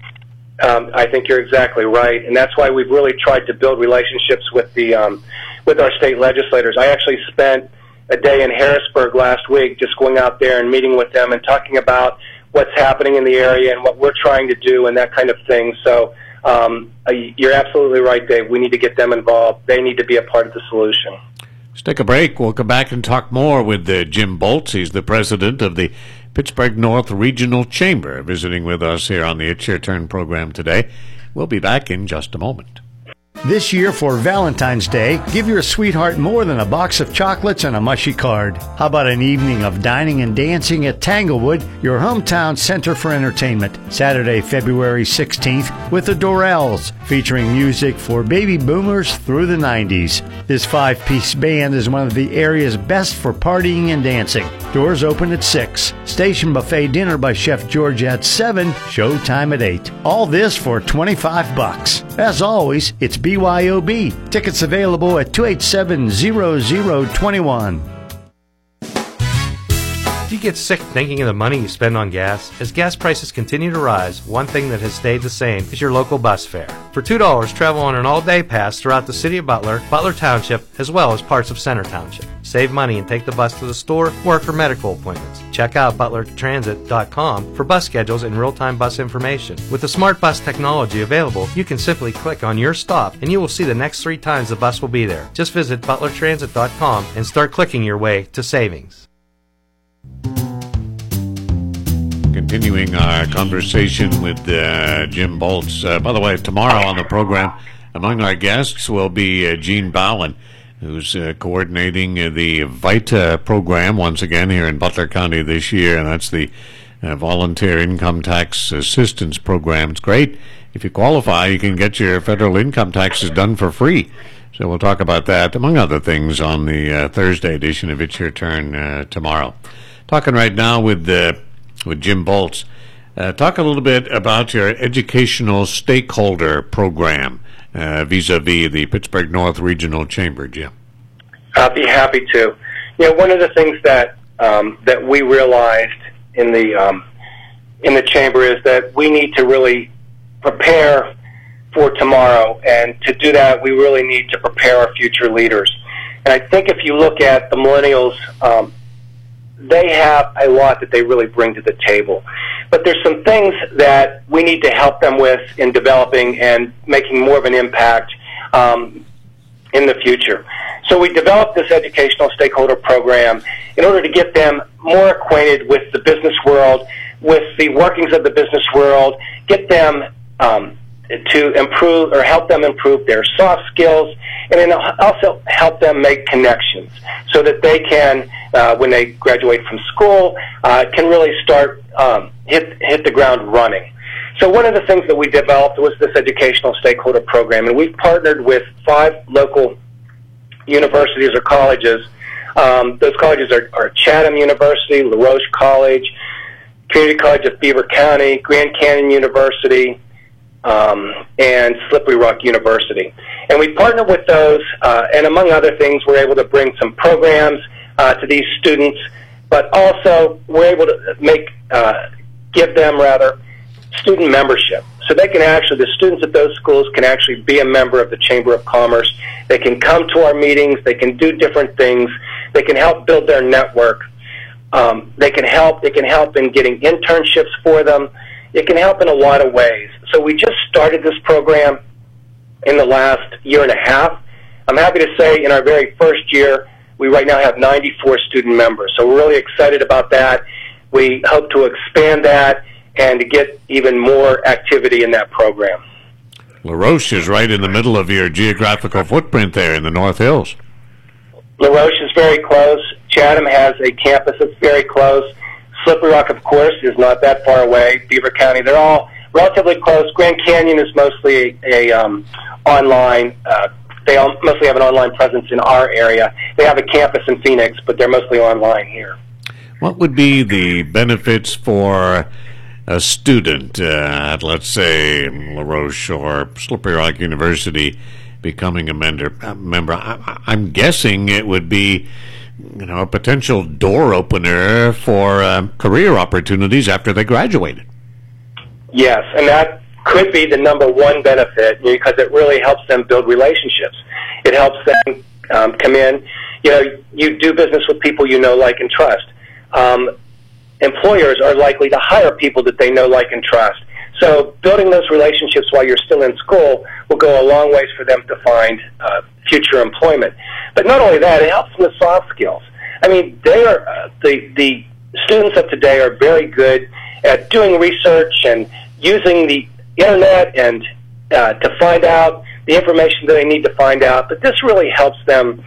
I think you're exactly right, and that's why we've really tried to build relationships with with our state legislators. I actually spent a day in Harrisburg last week just going out there and meeting with them and talking about what's happening in the area and what we're trying to do and that kind of thing. So you're absolutely right, Dave. We need to get them involved. They need to be a part of the solution. Let's take a break. We'll come back and talk more with Jim Bolts. He's the president of the Pittsburgh North Regional Chamber, visiting with us here on the It's Your Turn program today. We'll be back in just a moment. This year for Valentine's Day, give your sweetheart more than a box of chocolates and a mushy card. How about an evening of dining and dancing at Tanglewood, your hometown center for entertainment, Saturday, February 16th with the Dorrells, featuring music for baby boomers through the 90s. This 5-piece band is one of the area's best for partying and dancing. Doors open at 6. Station buffet dinner by Chef George at 7. Showtime at 8. All this for $25. As always, it's BYOB. Tickets available at 287-0021. Do you get sick thinking of the money you spend on gas? As gas prices continue to rise, one thing that has stayed the same is your local bus fare. For $2, travel on an all-day pass throughout the city of Butler, Butler Township, as well as parts of Center Township. Save money and take the bus to the store, work, or medical appointments. Check out butlertransit.com for bus schedules and real-time bus information. With the smart bus technology available, you can simply click on your stop and you will see the next 3 times the bus will be there. Just visit butlertransit.com and start clicking your way to savings. Continuing our conversation with Jim Bolts. By the way, tomorrow on the program, among our guests will be Gene Bowen, who's coordinating the VITA program once again here in Butler County this year, and that's the Volunteer Income Tax Assistance Program. It's great. If you qualify, you can get your federal income taxes done for free. So we'll talk about that, among other things, on the Thursday edition of It's Your Turn tomorrow. Talking right now with Jim Bolts. Talk a little bit about your educational stakeholder program vis-a-vis the Pittsburgh North Regional Chamber, Jim. I'll be happy to. One of the things that we realized in the in the Chamber is that we need to really prepare for tomorrow, and to do that, we really need to prepare our future leaders. And I think if you look at the millennials, they have a lot that they really bring to the table. But there's some things that we need to help them with in developing and making more of an impact in the future. So we developed this educational stakeholder program in order to get them more acquainted with the business world, with the workings of the business world, get them to improve or help them improve their soft skills, and then also help them make connections so that they can, when they graduate from school, can really start hit the ground running. So one of the things that we developed was this educational stakeholder program, and we've partnered with 5 local universities or colleges. Those colleges are Chatham University, LaRoche College, Community College of Beaver County, Grand Canyon University, and Slippery Rock University. And we partner with those, and among other things, we're able to bring some programs to these students, but also we're able to give them student membership. So they can actually, the students at those schools can actually be a member of the Chamber of Commerce. They can come to our meetings. They can do different things. They can help build their network. They can help in getting internships for them. It can help in a lot of ways. So we just started this program in the last year and a half. I'm happy to say in our very first year, we right now have 94 student members. So we're really excited about that. We hope to expand that and to get even more activity in that program. LaRoche is right in the middle of your geographical footprint there in the North Hills. LaRoche is very close. Chatham has a campus that's very close. Slippery Rock, of course, is not that far away. Beaver County, they're all relatively close. Grand Canyon is mostly online. They mostly have an online presence in our area. They have a campus in Phoenix, but they're mostly online here. What would be the benefits for a student at, let's say, LaRoche or Slippery Rock University becoming a member? I'm guessing it would be, a potential door opener for career opportunities after they graduated. Yes, and that could be the number one benefit because it really helps them build relationships. It helps them come in. You do business with people you know, like, and trust. Employers are likely to hire people that they know, like, and trust. So building those relationships while you're still in school will go a long ways for them to find future employment. But not only that, it helps with soft skills. I mean, they are the students of today are very good at doing research and using the internet and to find out the information that they need to find out. But this really helps them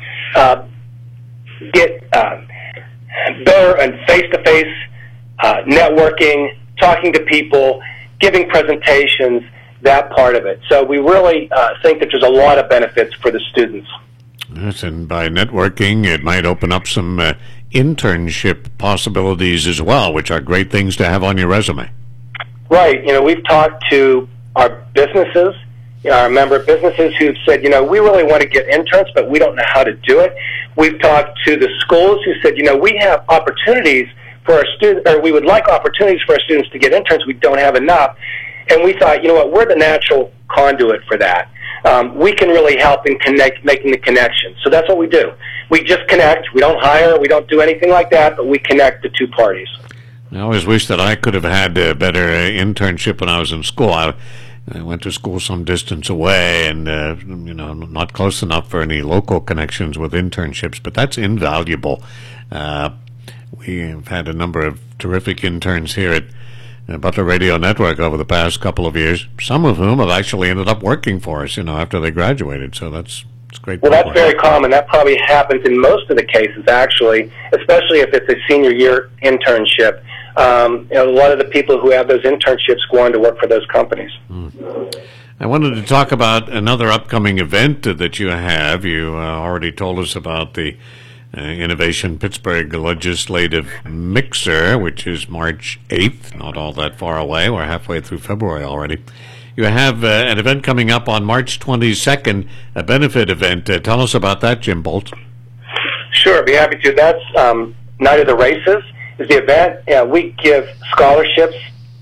get better and face-to-face networking, talking to people, giving presentations, that part of it. So we really think that there's a lot of benefits for the students. Yes, and by networking, it might open up some internship possibilities as well, which are great things to have on your resume. Right. We've talked to our businesses, our member businesses who've said, we really want to get interns, but we don't know how to do it. We've talked to the schools who said, we have opportunities for our students, or we would like opportunities for our students to get interns. We don't have enough. And we thought, we're the natural conduit for that. We can really help in making the connection. So that's what we do. We just connect. We don't hire. We don't do anything like that, but we connect the two parties. I always wish that I could have had a better internship when I was in school. I went to school some distance away and, not close enough for any local connections with internships, but that's invaluable. We've had a number of terrific interns here at Butler Radio Network over the past couple of years, some of whom have actually ended up working for us, after they graduated. So it's great. Well, that's very common. That probably happens in most of the cases, actually, especially if it's a senior year internship. A lot of the people who have those internships go on to work for those companies. I wanted to talk about another upcoming event that you have. You already told us about the Innovation Pittsburgh Legislative Mixer, which is March 8th, not all that far away. We're halfway through February already. You have an event coming up on March 22nd, a benefit event. Tell us about that, Jim Bolt. Sure, I'd be happy to. That's Night of the Races is the event. We give scholarships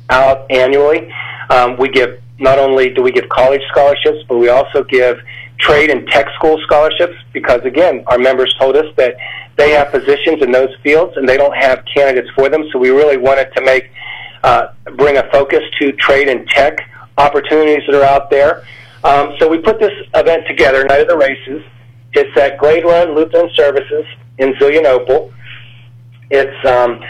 out annually. We give, not only do we give college scholarships, but we also give trade and tech school scholarships because, again, our members told us that they have positions in those fields and they don't have candidates for them. So we really wanted to bring a focus to trade and tech opportunities that are out there. So we put this event together, Night of the Races. It's at Glade Run Lutheran Services in Zelienople. It's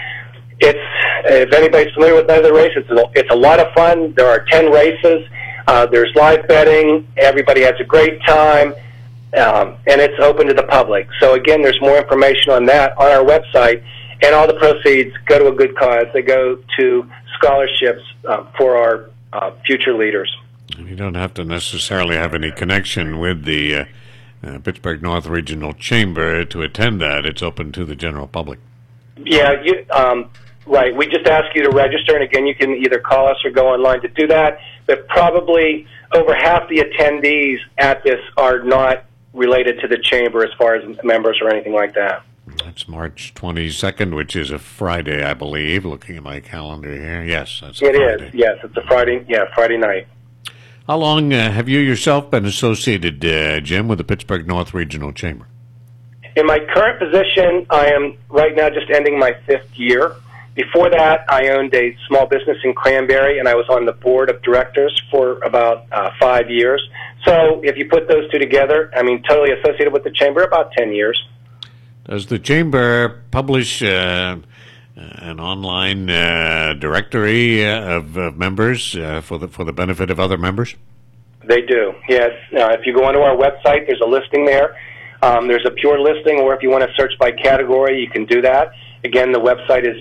if anybody's familiar with Night of the Races, it's a lot of fun. There are 10 races. There's live betting. Everybody has a great time, and it's open to the public. So again, there's more information on that on our website, and all the proceeds go to a good cause. They go to scholarships for our future leaders. You don't have to necessarily have any connection with the Pittsburgh North Regional Chamber to attend that. It's open to the general public. Yeah, right. We just ask you to register, and again, you can either call us or go online to do that. But probably over half the attendees at this are not related to the chamber as far as members or anything like that. That's March 22nd, which is a Friday, I believe. Looking at my calendar here. Yes, that's a Friday. It is. Yes, it's a Friday. Yeah, Friday night. How long have you yourself been associated, Jim, with the Pittsburgh North Regional Chamber? In my current position, I am right now just ending my 5th year. Before that, I owned a small business in Cranberry, and I was on the board of directors for about 5 years. So if you put those two together, I mean, totally associated with the chamber, about 10 years. Does the chamber publish an online directory of members for the benefit of other members? They do, yes. If you go onto our website, there's a listing there. There's a pure listing, or if you want to search by category, you can do that. Again, the website is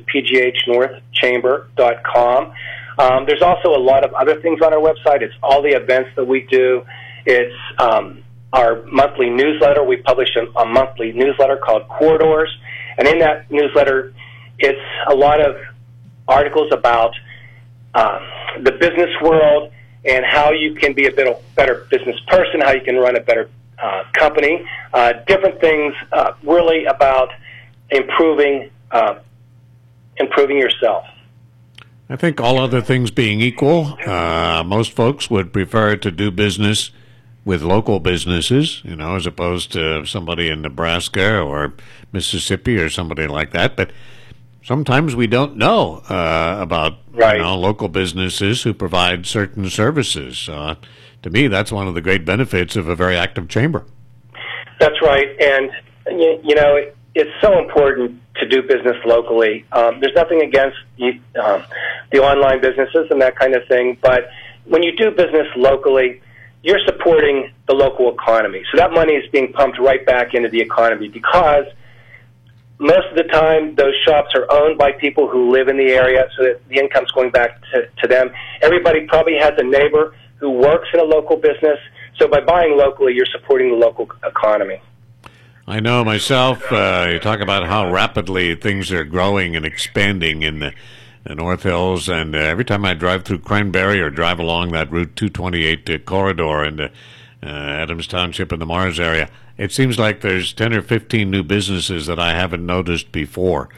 pghnorthchamber.com. There's also a lot of other things on our website. It's all the events that we do. It's our monthly newsletter. We publish a monthly newsletter called Corridors. And in that newsletter, it's a lot of articles about the business world and how you can be a better business person, how you can run a better company, different things really about improving yourself. I think all other things being equal, most folks would prefer to do business with local businesses, as opposed to somebody in Nebraska or Mississippi or somebody like that. But sometimes we don't know about local businesses who provide certain services. To me, that's one of the great benefits of a very active chamber. That's right, and it's so important to do business locally. There's nothing against the online businesses and that kind of thing, but when you do business locally, you're supporting the local economy. So that money is being pumped right back into the economy because most of the time those shops are owned by people who live in the area, so that the income's going back to them. Everybody probably has a neighbor who works in a local business, so by buying locally, you're supporting the local economy. I know myself, you talk about how rapidly things are growing and expanding in the North Hills, and every time I drive through Cranberry or drive along that Route 228 corridor into Adams Township in the Mars area, it seems like there's 10 or 15 new businesses that I haven't noticed before.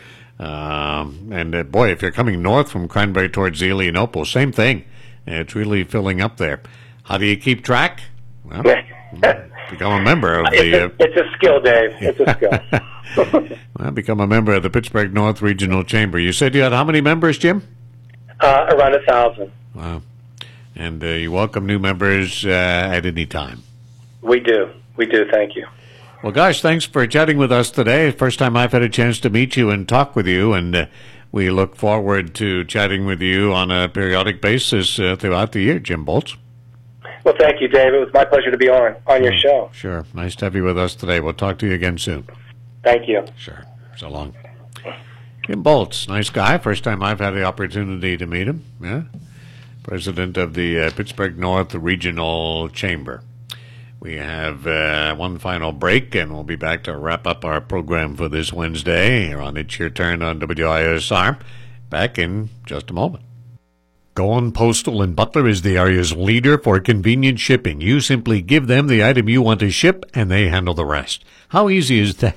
And boy, if you're coming north from Cranberry towards Zelienople, same thing. It's really filling up there. How do you keep track? Well, become a member of the... It's a skill, Dave. It's a skill. Well, become a member of the Pittsburgh North Regional Chamber. You said you had how many members, Jim? Around 1,000. Wow. And you welcome new members at any time. We do. We do. Thank you. Well, gosh, thanks for chatting with us today. First time I've had a chance to meet you and talk with you, and we look forward to chatting with you on a periodic basis throughout the year, Jim Bolts. Well, thank you, Dave. It was my pleasure to be on your show. Sure. Nice to have you with us today. We'll talk to you again soon. Thank you. Sure. So long. Jim Bolts, nice guy. First time I've had the opportunity to meet him. Yeah. President of the Pittsburgh North Regional Chamber. We have one final break, and we'll be back to wrap up our program for this Wednesday here on It's Your Turn on WISR. Back in just a moment. Gone Postal in Butler is the area's leader for convenient shipping. You simply give them the item you want to ship, and they handle the rest. How easy is that?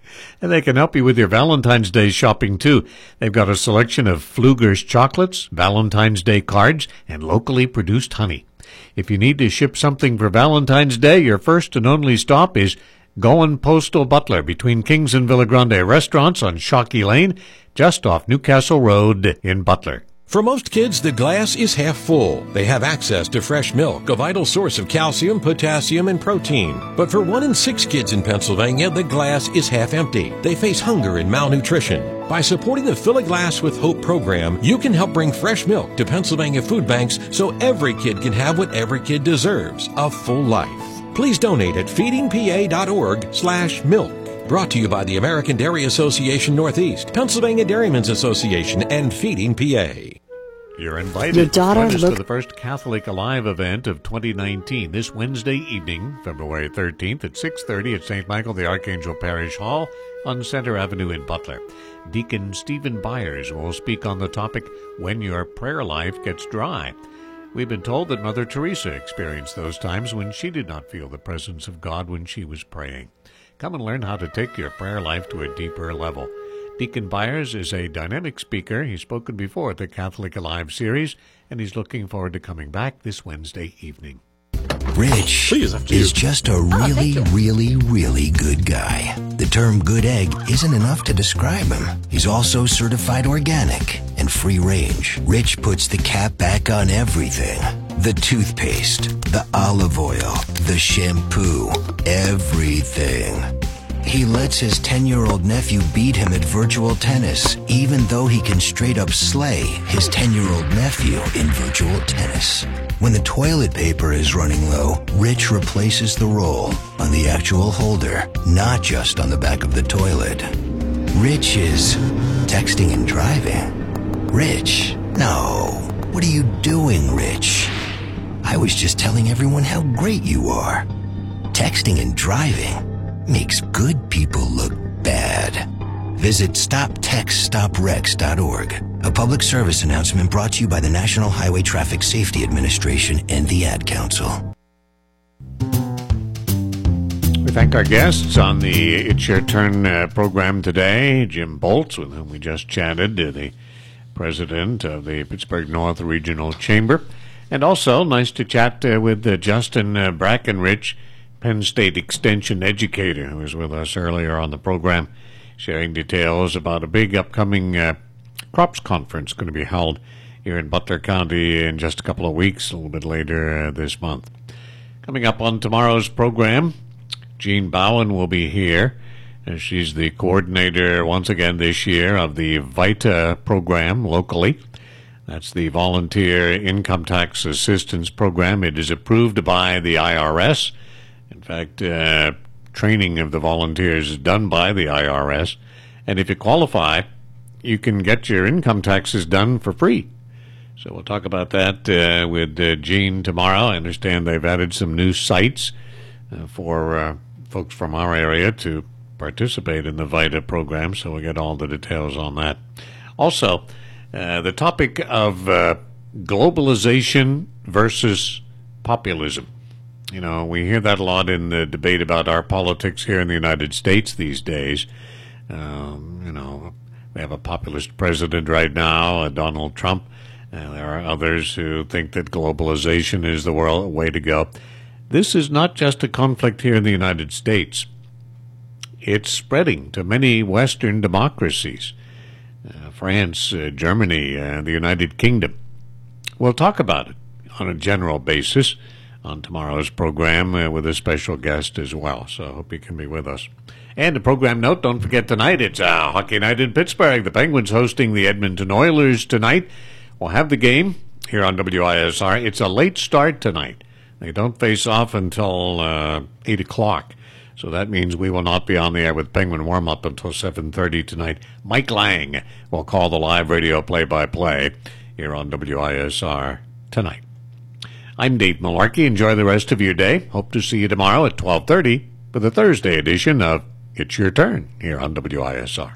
And they can help you with your Valentine's Day shopping, too. They've got a selection of Pfluger's chocolates, Valentine's Day cards, and locally produced honey. If you need to ship something for Valentine's Day, your first and only stop is Goin' Postal Butler between Kings and Villa Grande restaurants on Shockey Lane, just off Newcastle Road in Butler. For most kids, the glass is half full. They have access to fresh milk, a vital source of calcium, potassium, and protein. But for 1 in 6 kids in Pennsylvania, the glass is half empty. They face hunger and malnutrition. By supporting the Fill a Glass with Hope program, you can help bring fresh milk to Pennsylvania food banks so every kid can have what every kid deserves, a full life. Please donate at feedingpa.org/milk. Brought to you by the American Dairy Association Northeast, Pennsylvania Dairymen's Association, and Feeding PA. You're invited Your daughter to the first Catholic Alive event of 2019 this Wednesday evening, February 13th at 6:30 at St. Michael the Archangel Parish Hall on Center Avenue in Butler. Deacon Stephen Byers will speak on the topic, When Your Prayer Life Gets Dry. We've been told that Mother Teresa experienced those times when she did not feel the presence of God when she was praying. Come and learn how to take your prayer life to a deeper level. Deacon Byers is a dynamic speaker. He's spoken before at the Catholic Alive series, and he's looking forward to coming back this Wednesday evening. Rich is just a really good guy. The term good egg isn't enough to describe him. He's also certified organic and free range. Rich puts the cap back on everything. The toothpaste, the olive oil, the shampoo, everything. He lets his 10-year-old nephew beat him at virtual tennis, even though he can straight up slay his 10-year-old nephew in virtual tennis. When the toilet paper is running low, Rich replaces the roll on the actual holder, not just on the back of the toilet. Rich is texting and driving. Rich, no. What are you doing, Rich? I was just telling everyone how great you are. Texting and driving makes good people look bad. Visit StopTextStopWrecks.org. A public service announcement brought to you by the National Highway Traffic Safety Administration and the Ad Council. We thank our guests on the It's Your Turn program today. Jim Bolts, with whom we just chatted, the president of the Pittsburgh North Regional Chamber. And also, nice to chat with Justin Brackenrich, Penn State Extension educator, who was with us earlier on the program, sharing details about a big upcoming crops conference going to be held here in Butler County in just a couple of weeks, a little bit later this month. Coming up on tomorrow's program, Jean Bowen will be here. She's the coordinator, once again this year, of the VITA program locally. That's the Volunteer Income Tax Assistance Program. It is approved by the IRS. In fact, training of the volunteers is done by the IRS. And if you qualify, you can get your income taxes done for free. So we'll talk about that with Jean tomorrow. I understand they've added some new sites for folks from our area to participate in the VITA program, so we'll get all the details on that. Also, the topic of globalization versus populism. You know, we hear that a lot in the debate about our politics here in the United States these days. We have a populist president right now, Donald Trump. There are others who think that globalization is the way to go. This is not just a conflict here in the United States. It's spreading to many Western democracies. France, Germany, the United Kingdom. We'll talk about it on a general basis on tomorrow's program with a special guest as well. So I hope you can be with us. And a program note, don't forget tonight, it's a hockey night in Pittsburgh. The Penguins hosting the Edmonton Oilers tonight. We'll have the game here on WISR. It's a late start tonight. They don't face off until 8 o'clock. So that means we will not be on the air with Penguin warm-up until 7:30 tonight. Mike Lang will call the live radio play-by-play here on WISR tonight. I'm Dave Malarkey. Enjoy the rest of your day. Hope to see you tomorrow at 12:30 for the Thursday edition of It's Your Turn here on WISR.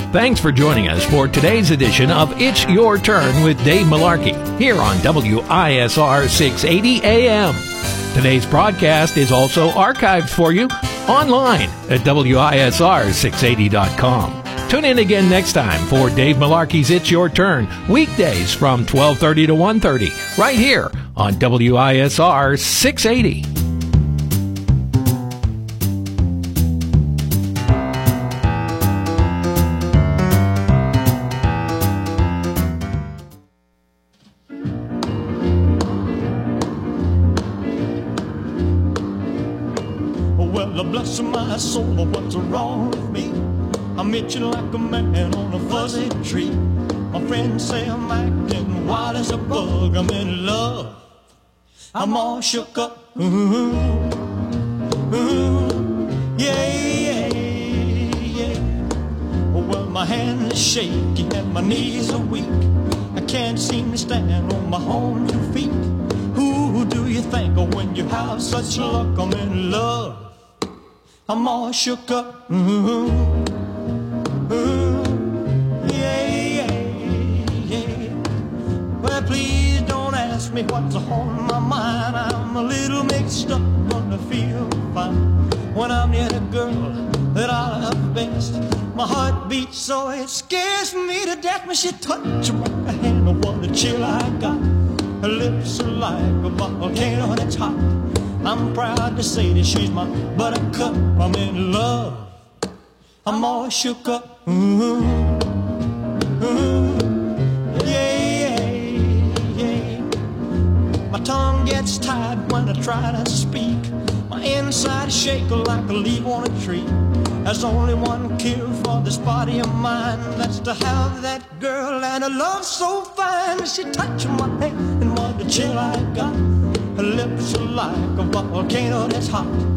Thanks for joining us for today's edition of It's Your Turn with Dave Malarkey here on WISR 680 AM. Today's broadcast is also archived for you online at WISR680.com. Tune in again next time for Dave Malarkey's It's Your Turn, weekdays from 12:30 to 1:30, right here on WISR 680. Well, bless my soul, what's wrong with me? I'm itching like a man on a fuzzy tree. My friends say I'm acting wild as a bug. I'm in love. I'm all shook up. Ooh, yeah, yeah, yeah. Well, my hands are shaky and my knees are weak. I can't seem to stand on my own 2 feet. Who do you think of when you have such luck? I'm in love. I'm all shook up. Yeah, yeah, yeah. Well, please don't ask me what's on my mind. I'm a little mixed up, gonna feel fine when I'm near the girl that I love best. My heart beats so it scares me to death when she touches my hand. Oh, what a chill I got. Her lips are like a volcano that's hot. I'm proud to say that she's my buttercup. I'm in love. I'm all shook up. Yeah, yeah. My tongue gets tied when I try to speak. My inside shake like a leaf on a tree. There's only one cure for this body of mine. That's to have that girl and a love so fine. She touched my hand and what a chill I got. Her lips are like a volcano that's hot.